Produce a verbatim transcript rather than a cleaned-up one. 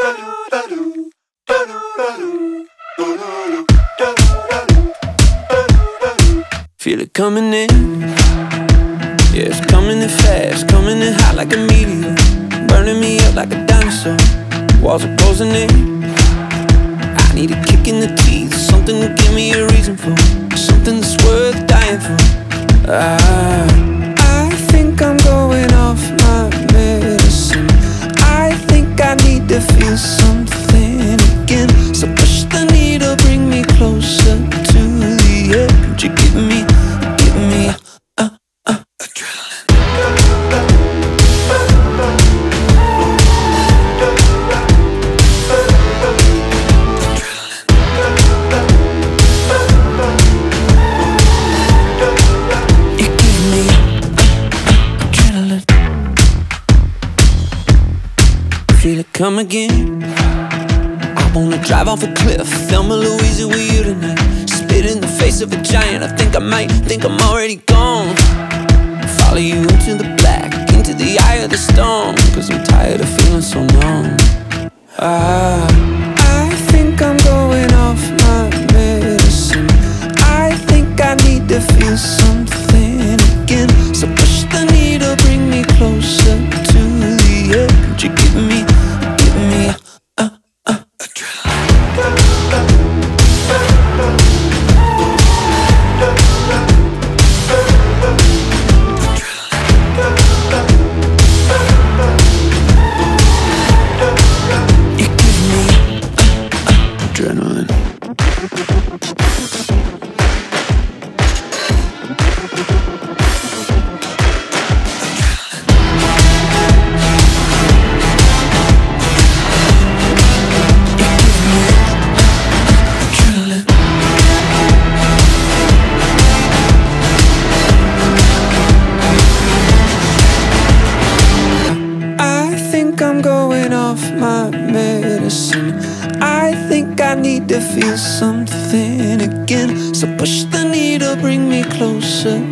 Feel it coming in, yeah, it's coming in fast, coming in hot like a meteor, burning me up like a dinosaur. Walls are closing in. I need a kick in the teeth, something to give me a reason for, something that's worth dying for. I, I think I'm going off my medicine. I think I need to feel something again. So push the needle, bring me closer to the edge. You give me, give me uh, uh, adrenaline. You give me uh, uh, adrenaline. Feel it come again. I wanna drive off a cliff, Thelma Louise with you tonight. Spit in the face of a giant, I think I might, think I'm already gone. Follow you into the black, into the eye of the storm, cause I'm tired of feeling so numb. I, I think I'm going off my medicine. I think I need to feel something again. So push the needle, bring me closer to the edge. You give me, give me uh, uh, adrenaline. I'm going off my medicine. I think I need to feel something again. So push the needle, bring me closer